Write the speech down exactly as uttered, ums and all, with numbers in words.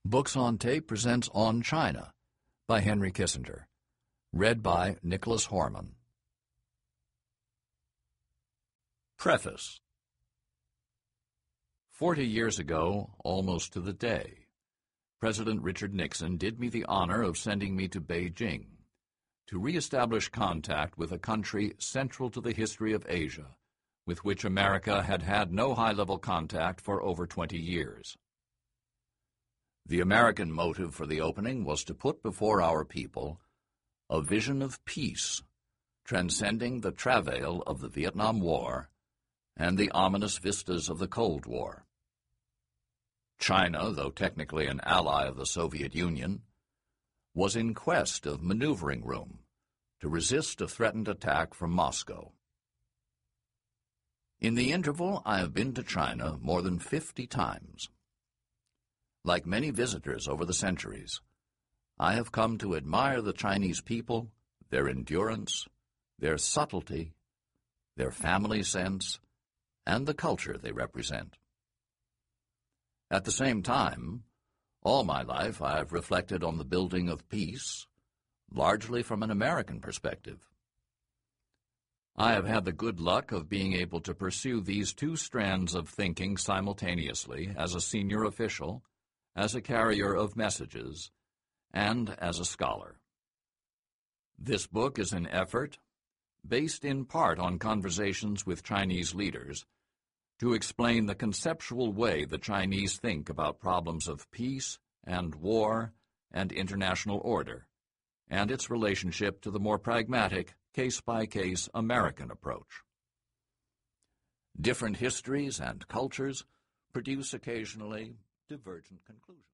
Books on Tape presents On China by Henry Kissinger, read by Nicholas Horman. Preface. Forty years ago, almost to the day, President Richard Nixon did me the honor of sending me to Beijing to reestablish contact with a country central to the history of Asia, with which America had had no high-level contact for over twenty years. The American motive for the opening was to put before our people a vision of peace, transcending the travail of the Vietnam War and the ominous vistas of the Cold War. China, though technically an ally of the Soviet Union, was in quest of maneuvering room to resist a threatened attack from Moscow. In the interval, I have been to China more than fifty times. Like many visitors over the centuries, I have come to admire the Chinese people, their endurance, their subtlety, their family sense, and the culture they represent. At the same time, all my life I have reflected on the building of peace, largely from an American perspective. I have had the good luck of being able to pursue these two strands of thinking simultaneously as a senior official, as a carrier of messages, and as a scholar. This book is an effort, based in part on conversations with Chinese leaders, to explain the conceptual way the Chinese think about problems of peace and war and international order, and its relationship to the more pragmatic, case-by-case American approach. Different histories and cultures produce occasionally divergent conclusions.